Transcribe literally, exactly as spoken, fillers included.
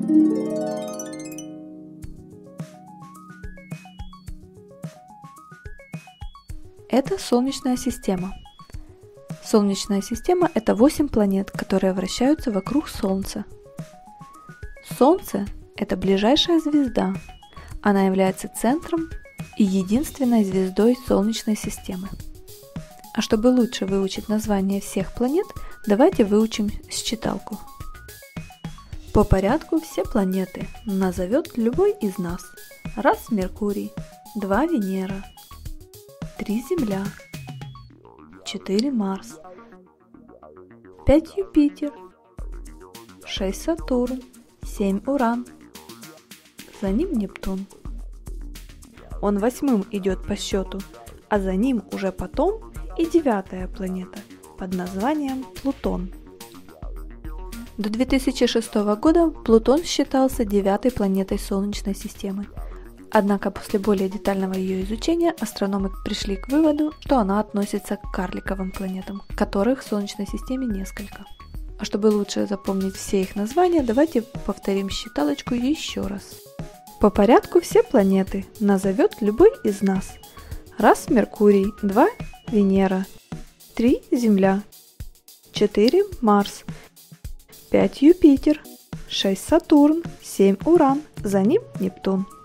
Это Солнечная система. Солнечная система – это восемь планет, которые вращаются вокруг Солнца. Солнце – это ближайшая звезда. Она является центром и единственной звездой Солнечной системы. А чтобы лучше выучить название всех планет, давайте выучим считалку. По порядку все планеты назовет любой из нас. Раз – Меркурий, два – Венера, три – Земля, четыре – Марс, пять – Юпитер, шесть – Сатурн, семь – Уран, за ним Нептун. Он восьмым идет по счету, а за ним уже потом и девятая планета под названием Плутон. До две тысячи шестого года Плутон считался девятой планетой Солнечной системы. Однако после более детального ее изучения астрономы пришли к выводу, что она относится к карликовым планетам, которых в Солнечной системе несколько. А чтобы лучше запомнить все их названия, давайте повторим считалочку еще раз. По порядку все планеты назовет любой из нас. Раз – Меркурий, два – Венера, три – Земля, четыре – Марс, пять – Юпитер, шесть – Сатурн, семь – Уран, за ним Нептун.